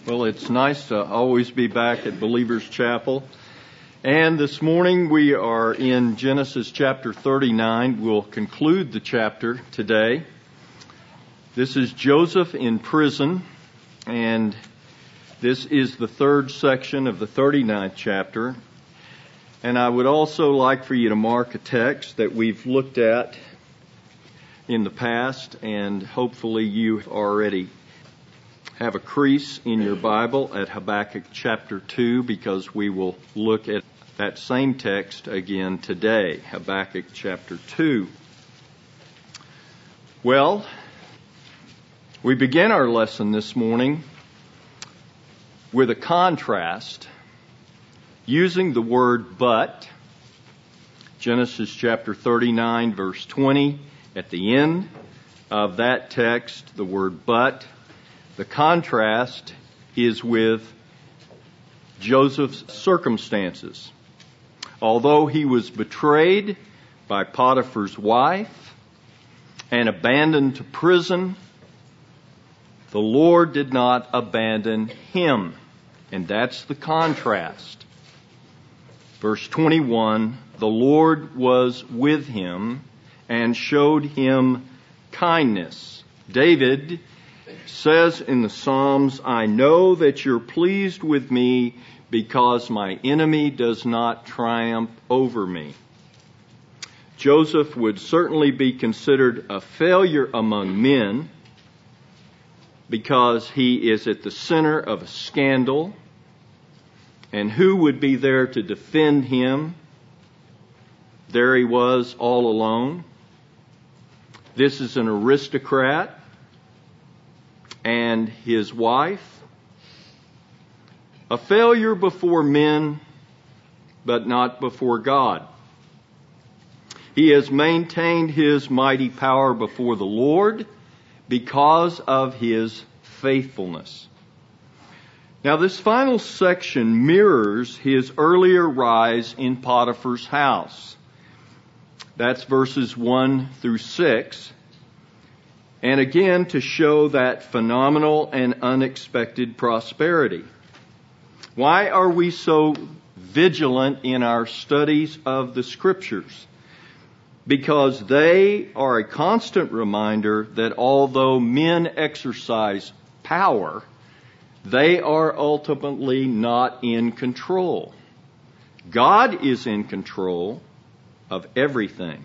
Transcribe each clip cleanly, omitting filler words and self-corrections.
Well, it's nice to always be back at Believers Chapel. And this morning we are in Genesis chapter 39. We'll conclude the chapter today. This is Joseph in prison, and this is the third section of the 39th chapter. And I would also like for you to mark a text that we've looked at in the past, and hopefully you already have a crease in your Bible at Habakkuk chapter 2, because we will look at that same text again today, Habakkuk chapter 2. Well, we begin our lesson this morning with a contrast using the word but. Genesis chapter 39 verse 20, at the end of that text, the word but. The contrast is with Joseph's circumstances. Although he was betrayed by Potiphar's wife and abandoned to prison, the Lord did not abandon him. And that's the contrast. Verse 21, the Lord was with him and showed him kindness. David says in the Psalms, I know that you're pleased with me because my enemy does not triumph over me. Joseph would certainly be considered a failure among men because he is at the center of a scandal. And who would be there to defend him? There he was all alone. This is an aristocrat and his wife. A failure before men, but not before God. He has maintained his mighty power before the Lord because of his faithfulness. Now, this final section mirrors his earlier rise in Potiphar's house. That's verses 1 through 6. And again, to show that phenomenal and unexpected prosperity. Why are we so vigilant in our studies of the Scriptures? Because they are a constant reminder that although men exercise power, they are ultimately not in control. God is in control of everything.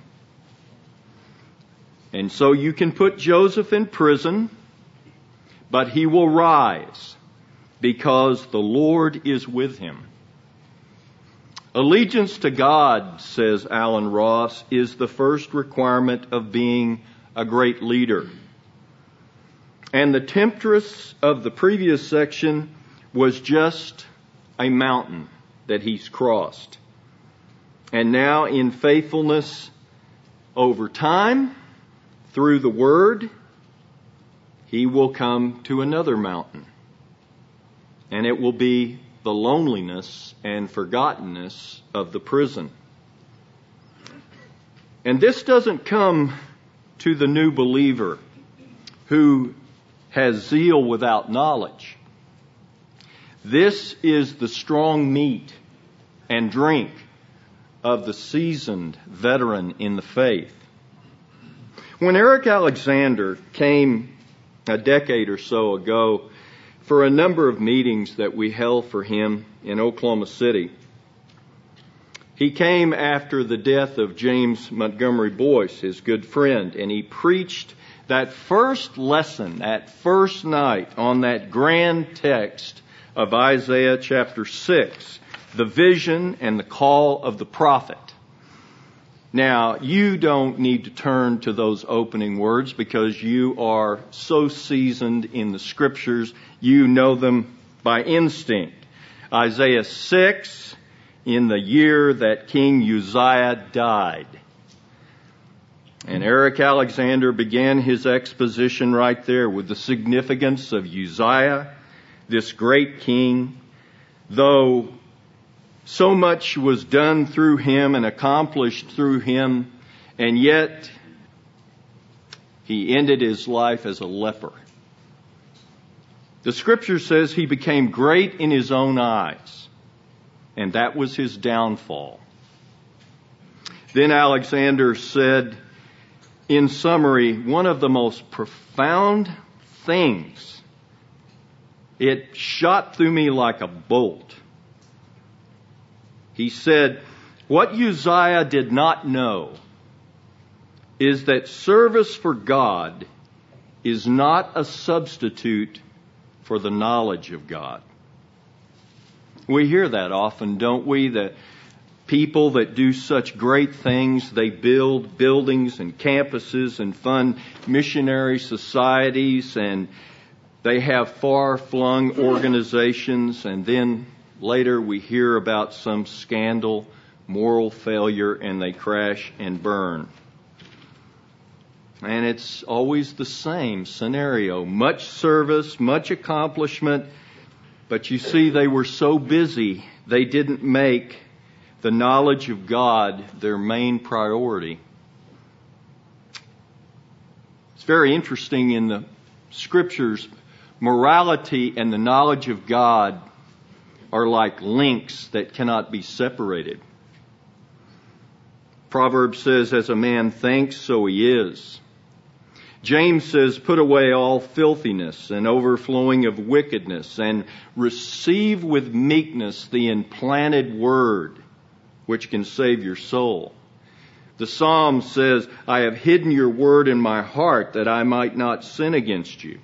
And so you can put Joseph in prison, but he will rise because the Lord is with him. Allegiance to God, says Alan Ross, is the first requirement of being a great leader. And the temptress of the previous section was just a mountain that he's crossed. And now in faithfulness over time, through the Word, he will come to another mountain. And it will be the loneliness and forgottenness of the prison. And this doesn't come to the new believer who has zeal without knowledge. This is the strong meat and drink of the seasoned veteran in the faith. When Eric Alexander came a decade or so ago for a number of meetings that we held for him in Oklahoma City, he came after the death of James Montgomery Boyce, his good friend, and he preached that first lesson, that first night on that grand text of Isaiah chapter 6, the vision and the call of the prophet. Now, you don't need to turn to those opening words because you are so seasoned in the Scriptures, you know them by instinct. Isaiah 6, in the year that King Uzziah died. And Eric Alexander began his exposition right there with the significance of Uzziah, this great king, though so much was done through him and accomplished through him, and yet he ended his life as a leper. The Scripture says he became great in his own eyes, and that was his downfall. Then Alexander said, in summary, one of the most profound things. It shot through me like a bolt. He said, what Uzziah did not know is that service for God is not a substitute for the knowledge of God. We hear that often, don't we? That people that do such great things, they build buildings and campuses and fund missionary societies, and they have far-flung organizations, and then later we hear about some scandal, moral failure, and they crash and burn. And it's always the same scenario. Much service, much accomplishment, but you see, they were so busy, they didn't make the knowledge of God their main priority. It's very interesting in the Scriptures, morality and the knowledge of God are like links that cannot be separated. Proverbs says, as a man thinks, so he is. James says, put away all filthiness and overflowing of wickedness, and receive with meekness the implanted word, which can save your soul. The Psalm says, I have hidden your word in my heart that I might not sin against you.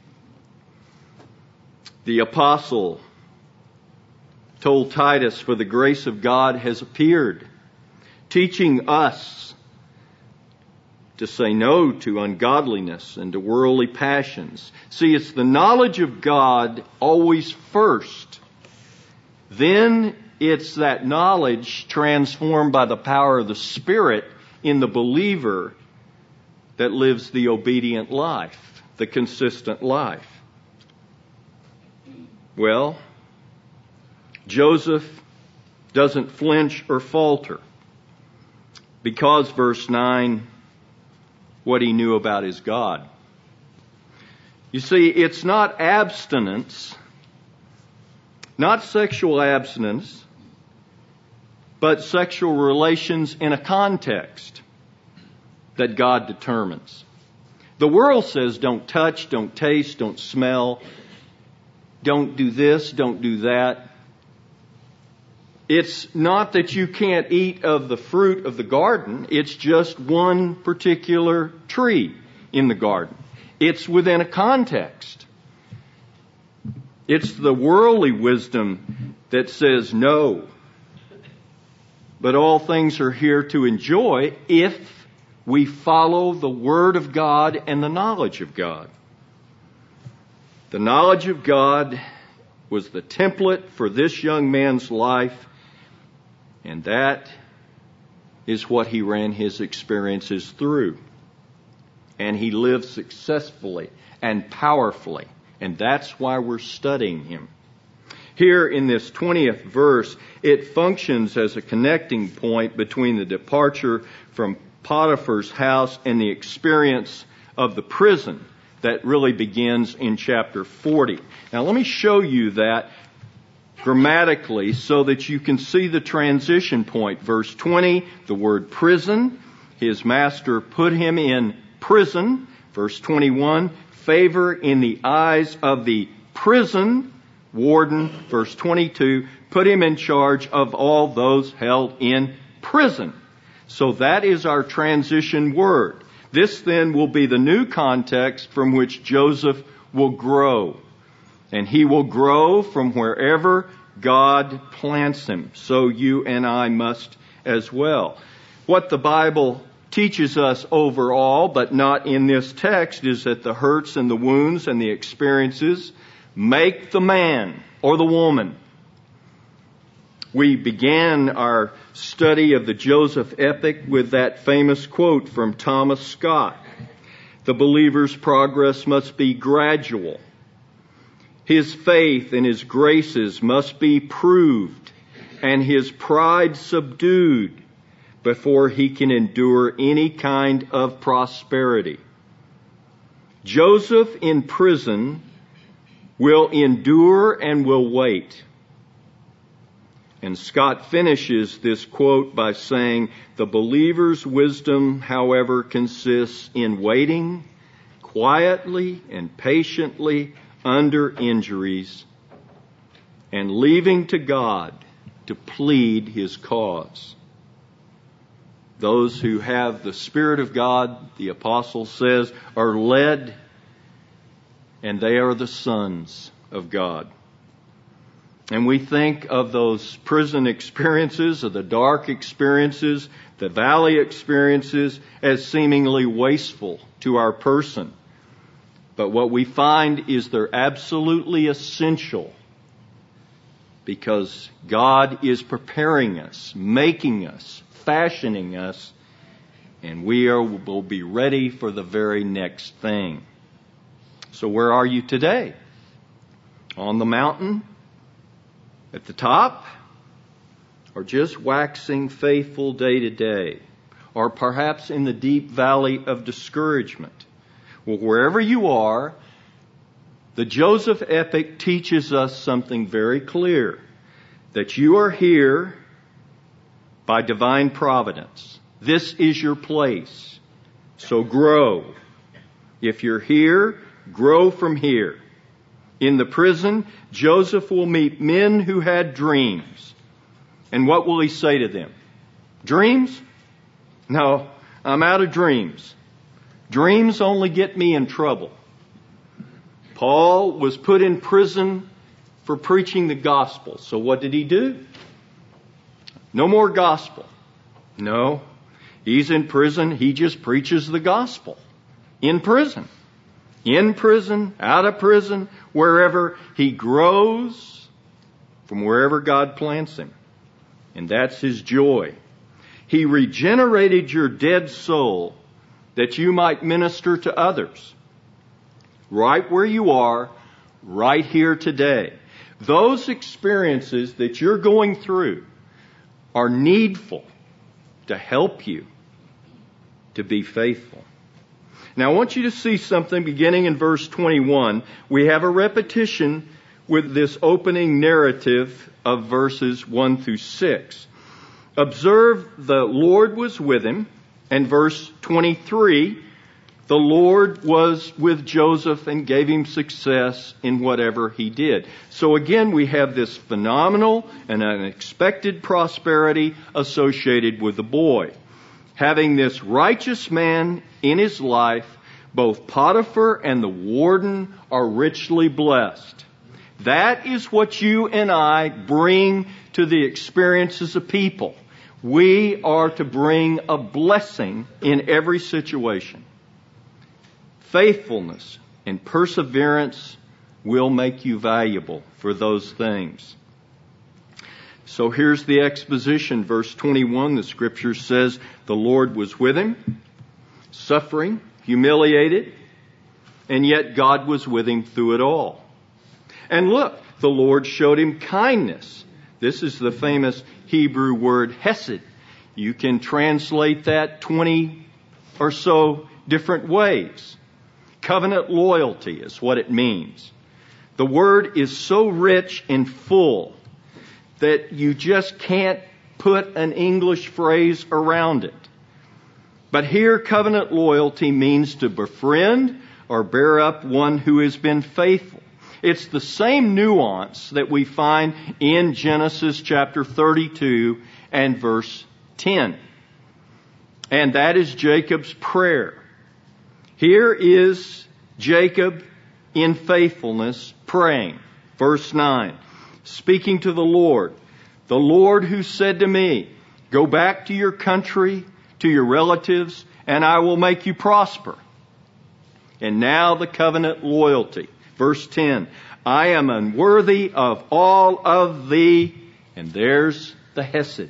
The apostle told Titus, for the grace of God has appeared, teaching us to say no to ungodliness and to worldly passions. See, it's the knowledge of God always first. Then it's that knowledge transformed by the power of the Spirit in the believer that lives the obedient life, the consistent life. Well, Joseph doesn't flinch or falter because, verse 9, what he knew about his God. You see, it's not abstinence, not sexual abstinence, but sexual relations in a context that God determines. The world says don't touch, don't taste, don't smell, don't do this, don't do that. It's not that you can't eat of the fruit of the garden. It's just one particular tree in the garden. It's within a context. It's the worldly wisdom that says no. But all things are here to enjoy if we follow the Word of God and the knowledge of God. The knowledge of God was the template for this young man's life, and that is what he ran his experiences through. And he lived successfully and powerfully, and that's why we're studying him. Here in this 20th verse, it functions as a connecting point between the departure from Potiphar's house and the experience of the prison that really begins in chapter 40. Now let me show you that grammatically so that you can see the transition point. Verse 20, the word prison. His master put him in prison. Verse 21, favor in the eyes of the prison warden. Verse 22, put him in charge of all those held in prison. So that is our transition word. This then will be the new context from which Joseph will grow. And he will grow from wherever God plants him. So you and I must as well. What the Bible teaches us overall, but not in this text, is that the hurts and the wounds and the experiences make the man or the woman. We began our study of the Joseph epic with that famous quote from Thomas Scott. The believer's progress must be gradual. His faith and his graces must be proved and his pride subdued before he can endure any kind of prosperity. Joseph in prison will endure and will wait. And Scott finishes this quote by saying, the believer's wisdom, however, consists in waiting quietly and patiently under injuries and leaving to God to plead His cause. Those who have the Spirit of God, the apostle says, are led, and they are the sons of God. And we think of those prison experiences, of the dark experiences, the valley experiences, as seemingly wasteful to our person. But what we find is they're absolutely essential, because God is preparing us, making us, fashioning us, and will be ready for the very next thing. So where are you today? On the mountain? At the top? Or just waxing faithful day to day? Or perhaps in the deep valley of discouragement? Well, wherever you are, the Joseph epic teaches us something very clear. That you are here by divine providence. This is your place. So grow. If you're here, grow from here. In the prison, Joseph will meet men who had dreams. And what will he say to them? Dreams? No, I'm out of dreams. Dreams only get me in trouble. Paul was put in prison for preaching the gospel. So what did he do? No more gospel. No, he's in prison. He just preaches the gospel. In prison. In prison, out of prison, wherever he grows from wherever God plants him. And that's his joy. He regenerated your dead soul that you might minister to others. Right where you are, right here today. Those experiences that you're going through are needful to help you to be faithful. Now I want you to see something beginning in verse 21. We have a repetition with this opening narrative of verses 1 through 6. Observe the Lord was with him, and verse 23, the Lord was with Joseph and gave him success in whatever he did. So again, we have this phenomenal and unexpected prosperity associated with the boy. Having this righteous man in his life, both Potiphar and the warden are richly blessed. That is what you and I bring to the experiences of people. We are to bring a blessing in every situation. Faithfulness and perseverance will make you valuable for those things. So here's the exposition. Verse 21, the scripture says, the Lord was with him, suffering, humiliated, and yet God was with him through it all. And look, the Lord showed him kindness. This is the famous Hebrew word hesed. You can translate that 20 or so different ways. Covenant loyalty is what it means. The word is so rich and full that you just can't put an English phrase around it. But here, covenant loyalty means to befriend or bear up one who has been faithful. It's the same nuance that we find in Genesis chapter 32 and verse 10. And that is Jacob's prayer. Here is Jacob in faithfulness praying. Verse 9. Speaking to the Lord who said to me, go back to your country, to your relatives, and I will make you prosper. And now the covenant loyalty. Verse 10, I am unworthy of all of thee, and there's the hesed.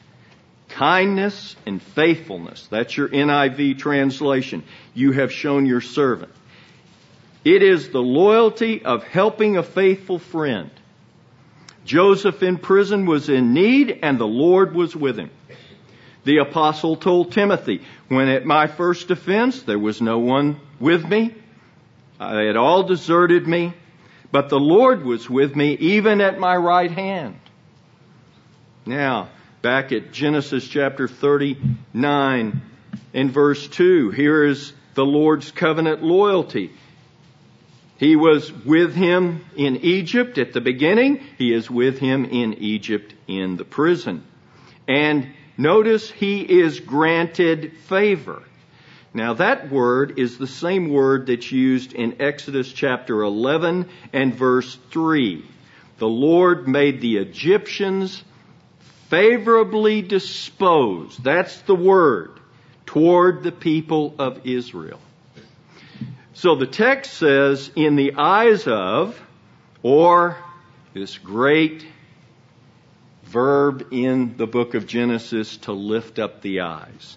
Kindness and faithfulness. That's your NIV translation. You have shown your servant. It is the loyalty of helping a faithful friend. Joseph in prison was in need, and the Lord was with him. The apostle told Timothy, when at my first offense there was no one with me, they had all deserted me, but the Lord was with me, even at my right hand. Now, back at Genesis chapter 39 and verse 2, here is the Lord's covenant loyalty. He was with him in Egypt at the beginning. He is with him in Egypt in the prison. And notice he is granted favor. Now that word is the same word that's used in Exodus chapter 11 and verse 3. The Lord made the Egyptians favorably disposed, that's the word, toward the people of Israel. So the text says, in the eyes of, or this great verb in the book of Genesis, to lift up the eyes.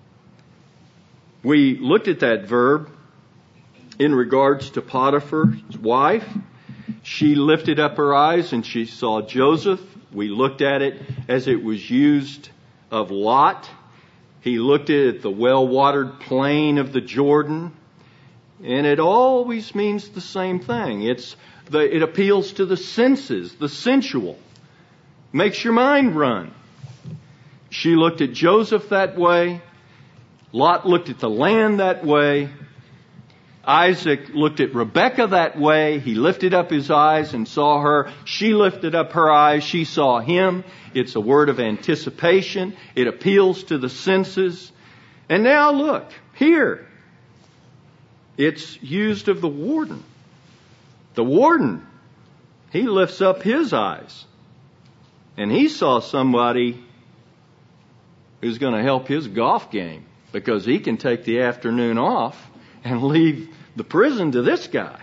We looked at that verb in regards to Potiphar's wife. She lifted up her eyes and she saw Joseph. We looked at it as it was used of Lot. He looked at the well-watered plain of the Jordan. And it always means the same thing. It appeals to the senses, the sensual. Makes your mind run. She looked at Joseph that way. Lot looked at the land that way. Isaac looked at Rebekah that way. He lifted up his eyes and saw her. She lifted up her eyes. She saw him. It's a word of anticipation. It appeals to the senses. And now look, here. It's used of the warden. The warden, he lifts up his eyes. And he saw somebody who's going to help his golf game, because he can take the afternoon off and leave the prison to this guy.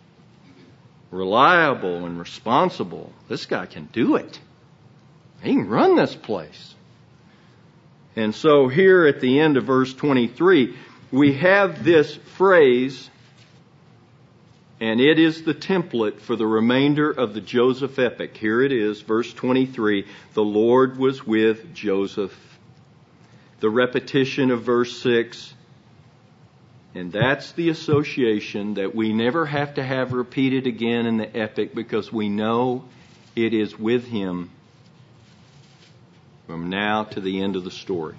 Reliable and responsible. This guy can do it. He can run this place. And so here at the end of verse 23, we have this phrase, and it is the template for the remainder of the Joseph epic. Here it is, verse 23. The Lord was with Joseph. The repetition of verse 6. And that's the association that we never have to have repeated again in the epic, because we know it is with him from now to the end of the story.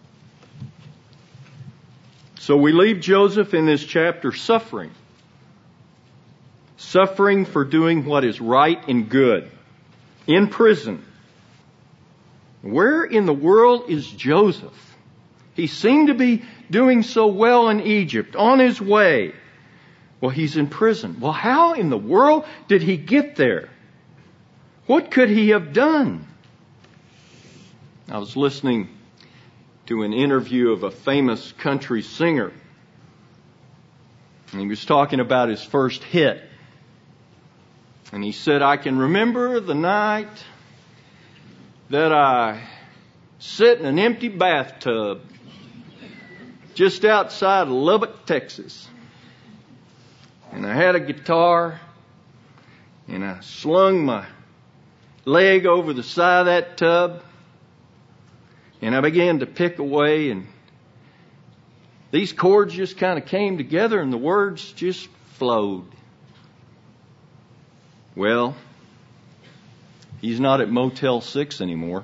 So we leave Joseph in this chapter suffering. Suffering for doing what is right and good. In prison. Where in the world is Joseph? He seemed to be doing so well in Egypt, on his way. Well, he's in prison. Well, how in the world did he get there? What could he have done? I was listening to an interview of a famous country singer. And he was talking about his first hit. And he said, I can remember the night that I sit in an empty bathtub just outside of Lubbock, Texas. And I had a guitar, and I slung my leg over the side of that tub, and I began to pick away, and these chords just kind of came together, and the words just flowed. Well, he's not at Motel 6 anymore.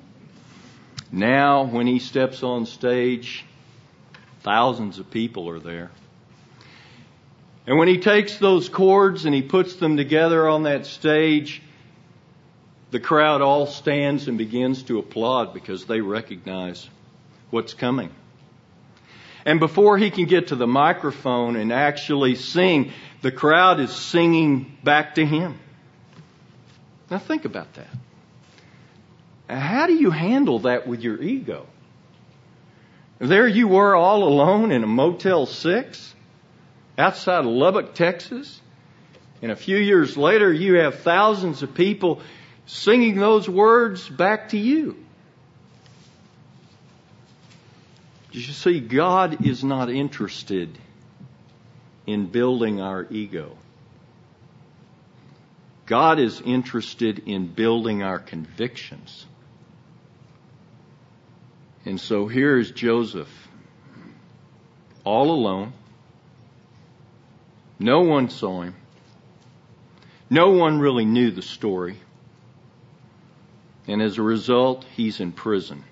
Now, when he steps on stage, thousands of people are there. And when he takes those chords and he puts them together on that stage, the crowd all stands and begins to applaud because they recognize what's coming. And before he can get to the microphone and actually sing, the crowd is singing back to him. Now think about that. How do you handle that with your ego? There you were all alone in a Motel 6 outside of Lubbock, Texas. And a few years later, you have thousands of people singing those words back to you. You see, God is not interested in building our ego. God is interested in building our convictions. And so here is Joseph, all alone. No one saw him. No one really knew the story. And as a result, he's in prison.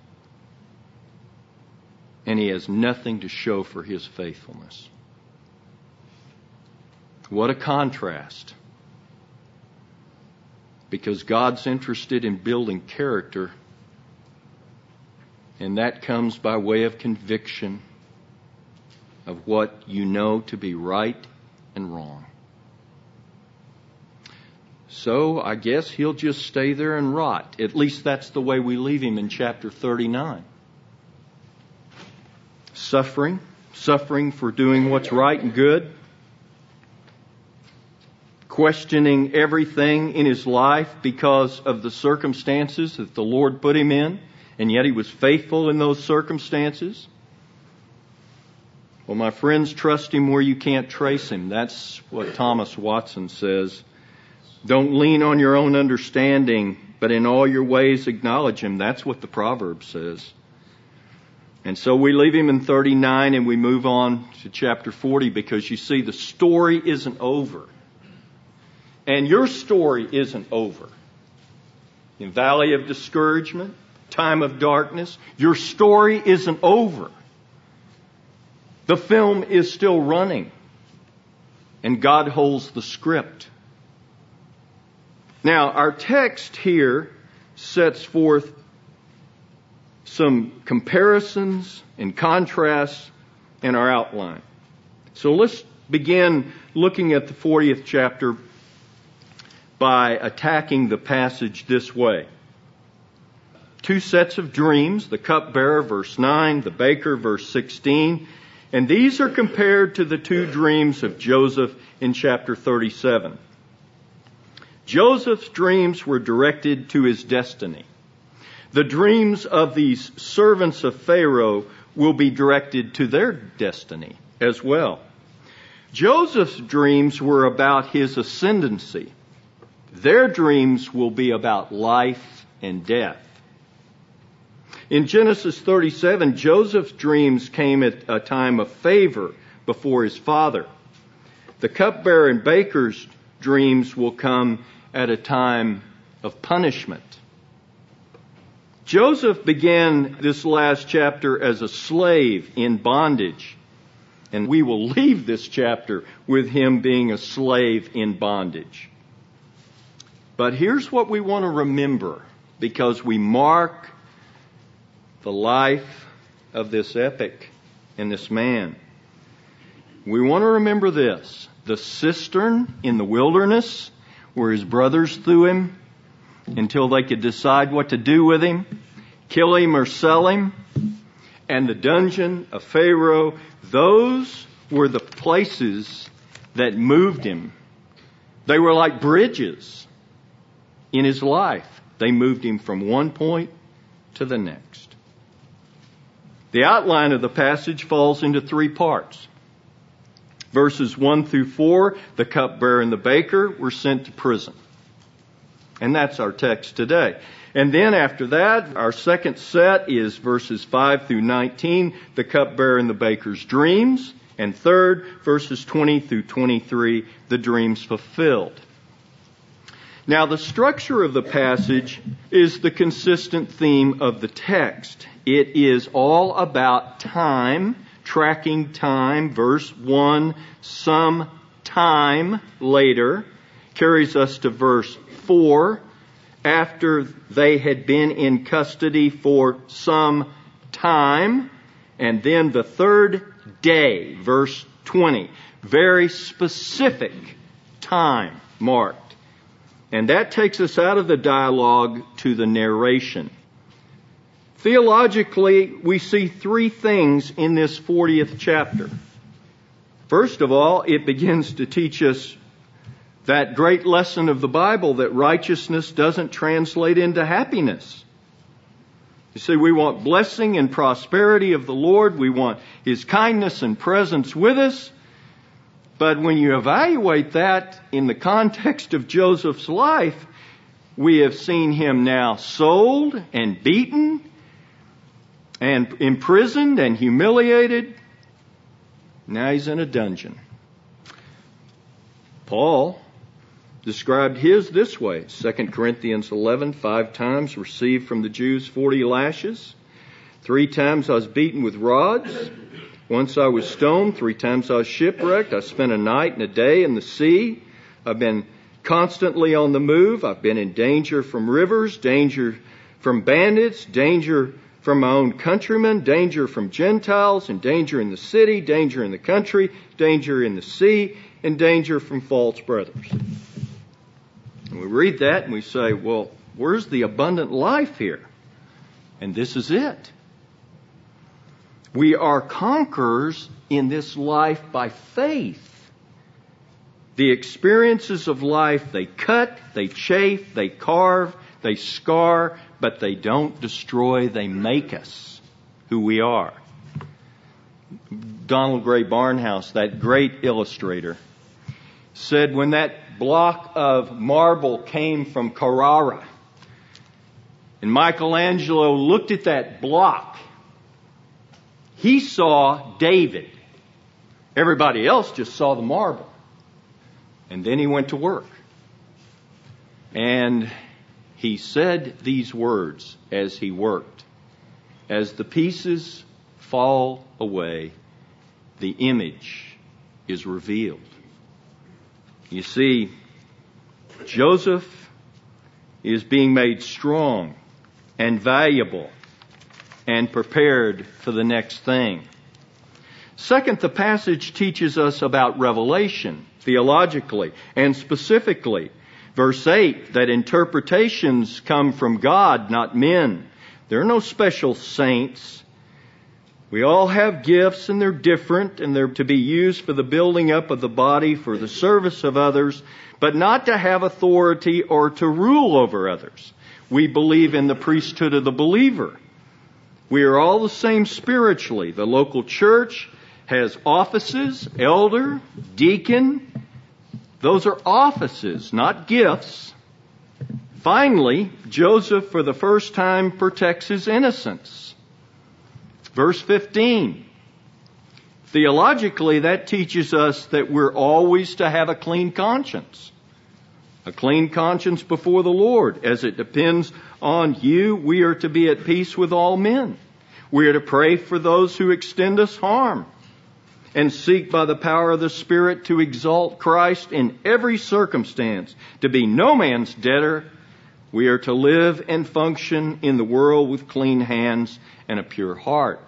And he has nothing to show for his faithfulness. What a contrast. Because God's interested in building character, and that comes by way of conviction of what you know to be right and wrong. So I guess he'll just stay there and rot. At least that's the way we leave him in chapter 39. Suffering for doing what's right and good. Questioning everything in his life because of the circumstances that the Lord put him in, and yet he was faithful in those circumstances. Well, my friends, trust him where you can't trace him. That's what Thomas Watson says. Don't lean on your own understanding, but in all your ways acknowledge him. That's what the proverb says. And so we leave him in 39 and we move on to chapter 40, because you see, the story isn't over. And your story isn't over. In valley of discouragement, time of darkness, your story isn't over. The film is still running. And God holds the script. Now, our text here sets forth some comparisons and contrasts in our outline. So let's begin looking at the 40th chapter by attacking the passage this way. Two sets of dreams, the cupbearer, verse 9, the baker, verse 16, and these are compared to the two dreams of Joseph in chapter 37. Joseph's dreams were directed to his destiny. The dreams of these servants of Pharaoh will be directed to their destiny as well. Joseph's dreams were about his ascendancy. Their dreams will be about life and death. In Genesis 37, Joseph's dreams came at a time of favor before his father. The cupbearer and baker's dreams will come at a time of punishment. Joseph began this last chapter as a slave in bondage, and we will leave this chapter with him being a slave in bondage. But here's what we want to remember, because we mark the life of this epic and this man. We want to remember this: the cistern in the wilderness where his brothers threw him until they could decide what to do with him, kill him or sell him, and the dungeon of Pharaoh, those were the places that moved him. They were like bridges in his life. They moved him from one point to the next. The outline of the passage falls into three parts. Verses 1 through 4, the cupbearer and the baker were sent to prison. And that's our text today. And then after that, our second set is verses 5 through 19, the cupbearer and the baker's dreams. And third, verses 20 through 23, the dreams fulfilled. Now, the structure of the passage is the consistent theme of the text. It is all about time, tracking time. Verse 1, some time later, carries us to verse 4, after they had been in custody for some time. And then the third day, verse 20, very specific time marked. And that takes us out of the dialogue to the narration. Theologically, we see three things in this 40th chapter. First of all, it begins to teach us that great lesson of the Bible that righteousness doesn't translate into happiness. You see, we want blessing and prosperity of the Lord. We want His kindness and presence with us. But when you evaluate that in the context of Joseph's life, we have seen him now sold and beaten and imprisoned and humiliated. Now he's in a dungeon. Paul described his this way. 2 Corinthians 11, 5 times received from the Jews 40 lashes. 3 times I was beaten with rods. Once I was stoned. 3 times I was shipwrecked. I spent a night and a day in the sea. I've been constantly on the move. I've been in danger from rivers, danger from bandits, danger from my own countrymen, danger from Gentiles, and danger in the city, danger in the country, danger in the sea, and danger from false brothers. And we read that and we say, well, where's the abundant life here? And this is it. We are conquerors in this life by faith. The experiences of life, they cut, they chafe, they carve, they scar, but they don't destroy, they make us who we are. Donald Gray Barnhouse, that great illustrator, said when that block of marble came from Carrara, and Michelangelo looked at that block, he saw David. Everybody else just saw the marble. And then he went to work. And he said these words as he worked. As the pieces fall away, the image is revealed. You see, Joseph is being made strong and valuable and prepared for the next thing. Second, the passage teaches us about revelation, theologically and specifically. Verse 8, that interpretations come from God, not men. There are no special saints. We all have gifts and they're different and they're to be used for the building up of the body, for the service of others, but not to have authority or to rule over others. We believe in the priesthood of the believer. We are all the same spiritually. The local church has offices, elder, deacon. Those are offices, not gifts. Finally, Joseph for the first time protects his innocence. Verse 15. Theologically, that teaches us that we're always to have a clean conscience. A clean conscience before the Lord. As it depends on you, we are to be at peace with all men. We are to pray for those who extend us harm, and seek by the power of the Spirit to exalt Christ in every circumstance, to be no man's debtor. We are to live and function in the world with clean hands and a pure heart.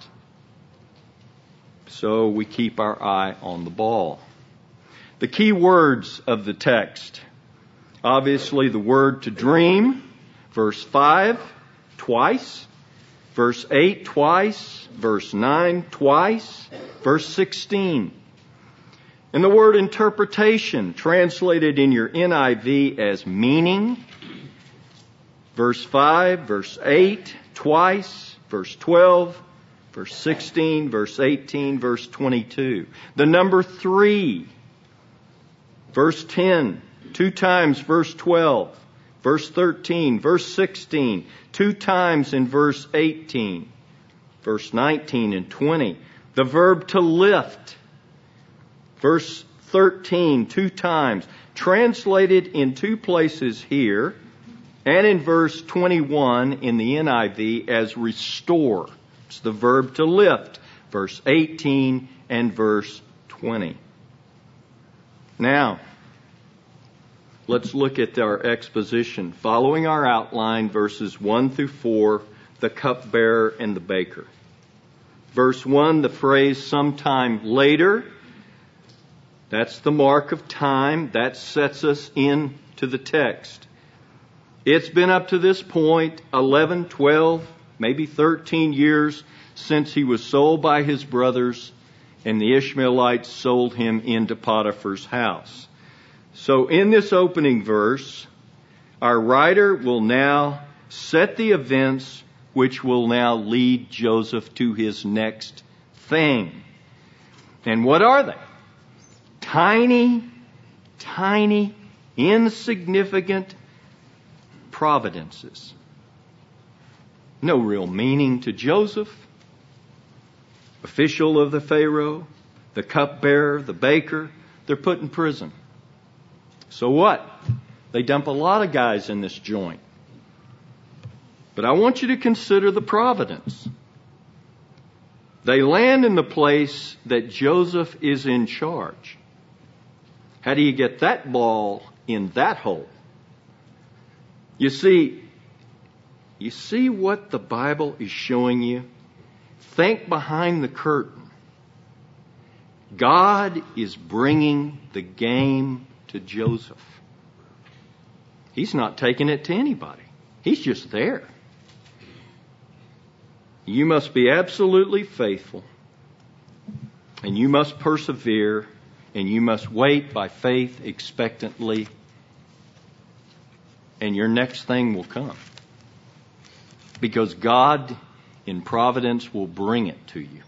So we keep our eye on the ball. The key words of the text. Obviously the word to dream. Verse 5, twice. Verse 8, twice. Verse 9, twice. Verse 16. And the word interpretation, translated in your NIV as meaning. Verse 5, verse 8, twice. Verse 12, verse 16, verse 18, verse 22. The number 3. Verse 10, 2 times verse 12. Verse 13, verse 16, 2 times in verse 18. Verse 19 and 20. The verb to lift. Verse 13, 2 times. Translated in 2 places here. And in verse 21 in the NIV as restore. It's the verb to lift. Verse 18 and verse 20. Now, let's look at our exposition. Following our outline, verses 1 through 4, the cupbearer and the baker. Verse 1, the phrase sometime later. That's the mark of time. That sets us into the text. It's been up to this point 11, 12, maybe 13 years since he was sold by his brothers and the Ishmaelites sold him into Potiphar's house. So in this opening verse, our writer will now set the events which will now lead Joseph to his next thing. And what are they? Tiny, insignificant providences. No real meaning to Joseph. Official of the Pharaoh, the cupbearer, the baker, they're put in prison. So what? They dump a lot of guys in this joint. But I want you to consider the providence. They land in the place that Joseph is in charge. How do you get that ball in that hole? You see what the Bible is showing you? Think behind the curtain. God is bringing the game to Joseph. He's not taking it to anybody. He's just there. You must be absolutely faithful, and you must persevere, and you must wait by faith expectantly, and your next thing will come. Because God in providence will bring it to you.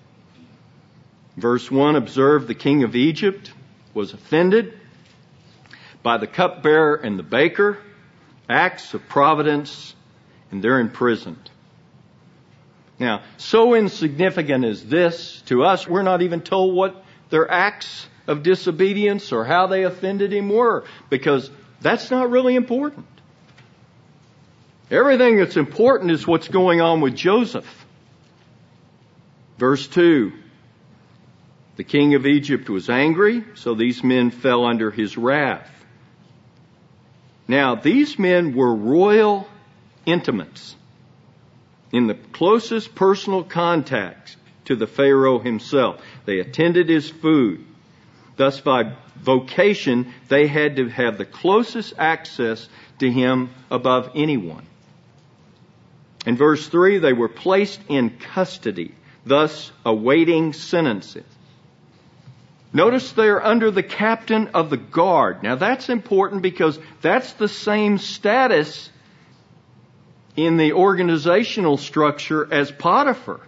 Verse 1, observe the king of Egypt was offended by the cupbearer and the baker, acts of providence, and they're imprisoned. Now, so insignificant is this to us, we're not even told what their acts of disobedience or how they offended him were, because that's not really important. Everything that's important is what's going on with Joseph. Verse 2, the king of Egypt was angry, so these men fell under his wrath. Now, these men were royal intimates in the closest personal contact to the Pharaoh himself. They attended his food. Thus, by vocation, they had to have the closest access to him above anyone. In verse 3, they were placed in custody, thus awaiting sentences. Notice they're under the captain of the guard. Now that's important because that's the same status in the organizational structure as Potiphar.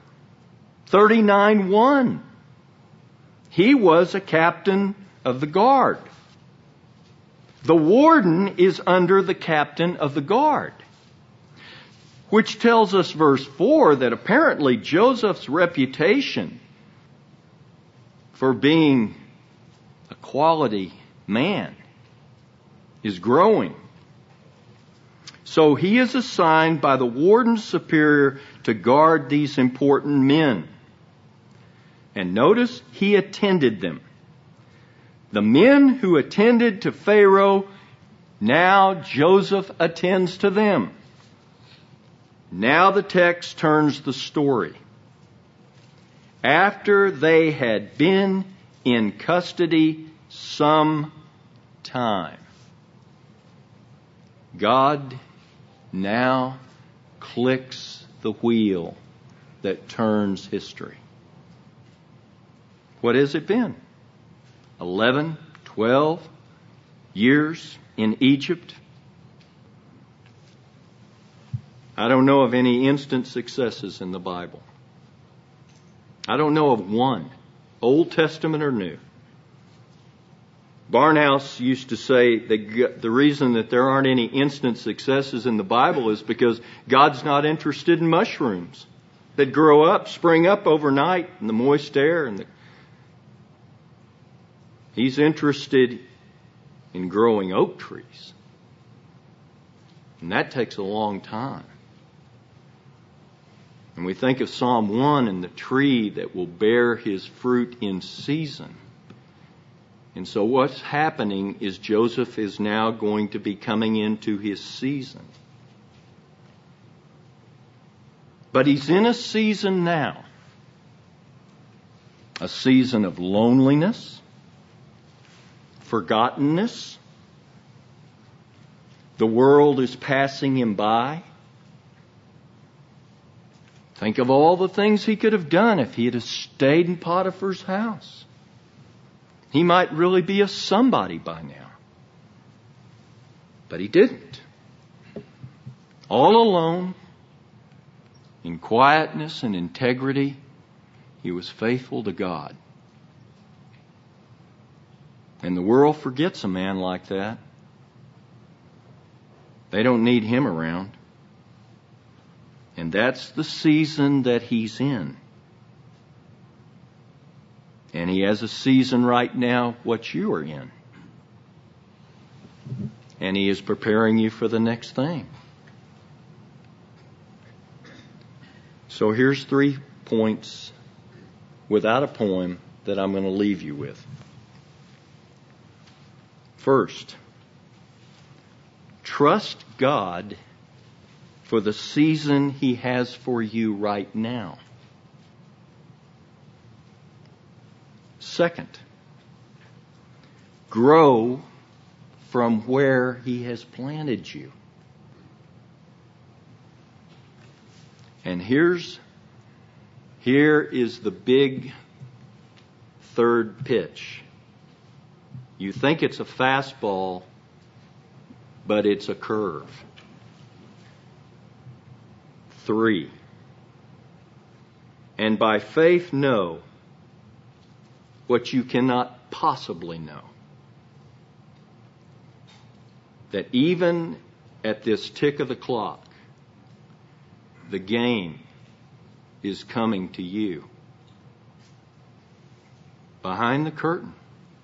39:1. He was a captain of the guard. The warden is under the captain of the guard. Which tells us, verse 4, that apparently Joseph's reputation for being a quality man is growing. So he is assigned by the warden superior to guard these important men. And notice, he attended them. The men who attended to Pharaoh, now Joseph attends to them. Now the text turns the story. After they had been in custody some time, God now clicks the wheel that turns history. What has it been? 11, 12 years in Egypt. I don't know of any instant successes in the Bible. I don't know of one, Old Testament or New. Barnhouse used to say that the reason that there aren't any instant successes in the Bible is because God's not interested in mushrooms that grow up, spring up overnight in the moist air. He's interested in growing oak trees. And that takes a long time. And we think of Psalm 1 and the tree that will bear his fruit in season. And so what's happening is Joseph is now going to be coming into his season. But he's in a season now. A season of loneliness, forgottenness. The world is passing him by. Think of all the things he could have done if he had stayed in Potiphar's house. He might really be a somebody by now. But he didn't. All alone, in quietness and integrity, he was faithful to God. And the world forgets a man like that. They don't need him around. And that's the season that he's in. And he has a season right now what you are in. And He is preparing you for the next thing. So here's 3 points without a poem that I'm going to leave you with. First, trust God for the season He has for you right now. Second, grow from where He has planted you. And here is the big third pitch. You think it's a fastball, but it's a curve. 3. And by faith know what you cannot possibly know. That even at this tick of the clock, the game is coming to you. Behind the curtain.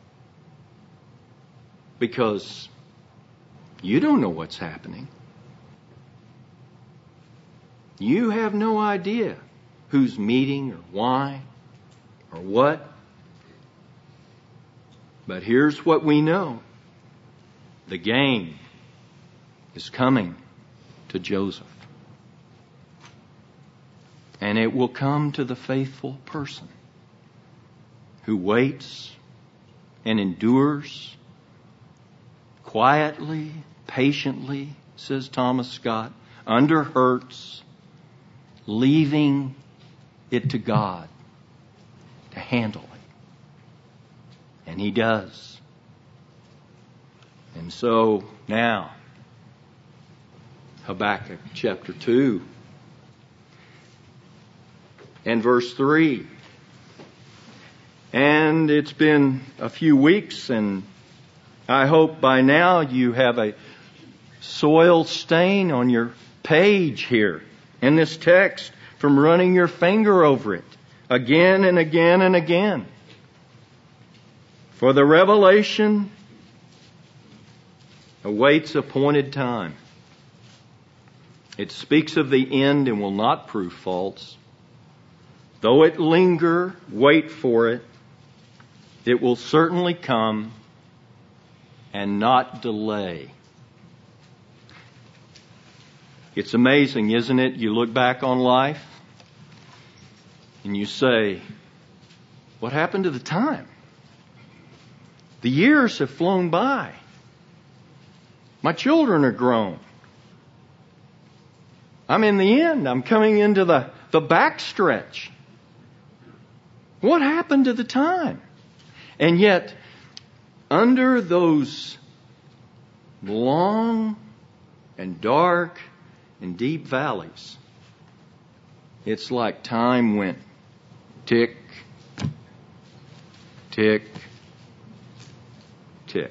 Because you don't know what's happening. You have no idea who's meeting or why or what. But here's what we know. The game is coming to Joseph. And it will come to the faithful person who waits and endures quietly, patiently, says Thomas Scott, under hurts, leaving it to God to handle it. And He does. And so now, Habakkuk chapter 2 and verse 3. And it's been a few weeks, and I hope by now you have a soil stain on your page here in this text from running your finger over it again and again and again. For the revelation awaits appointed time. It speaks of the end and will not prove false. Though it linger, wait for it. It will certainly come and not delay. It's amazing, isn't it? You look back on life and you say, what happened to the time? The years have flown by. My children are grown. I'm in the end. I'm coming into the backstretch. What happened to the time? And yet, under those long and dark and deep valleys, it's like time went tick, tick, tick.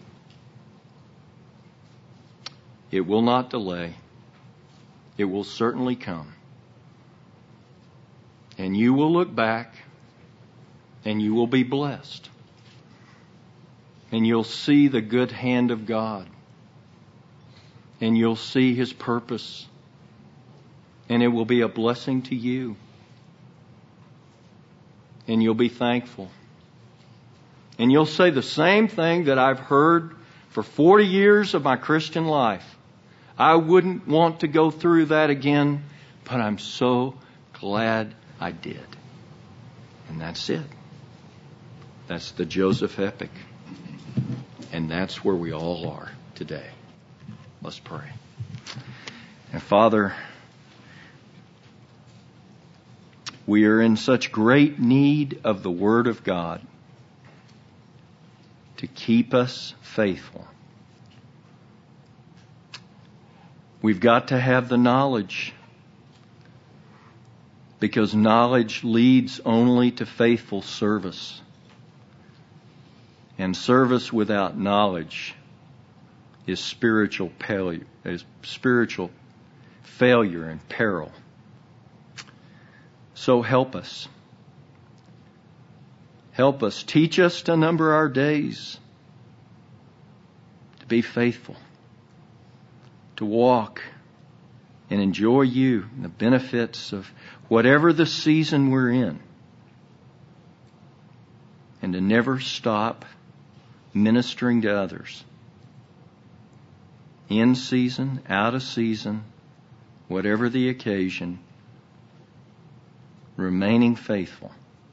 It will not delay. It will certainly come. And you will look back and you will be blessed. And you'll see the good hand of God. And you'll see His purpose. And it will be a blessing to you. And you'll be thankful. And you'll say the same thing that I've heard for 40 years of my Christian life. I wouldn't want to go through that again, but I'm so glad I did. And that's it. That's the Joseph epic. And that's where we all are today. Let's pray. And Father, we are in such great need of the Word of God to keep us faithful. We've got to have the knowledge, because knowledge leads only to faithful service. And service without knowledge is spiritual failure and peril. So help us. Help us. Teach us to number our days, to be faithful. to walk and enjoy you and the benefits of whatever the season we're in, and to never stop ministering to others. In season, out of season, whatever the occasion, remaining faithful,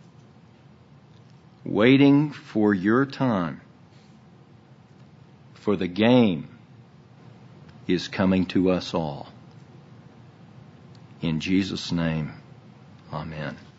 waiting for your time, for the game is coming to us all. In Jesus' name, amen.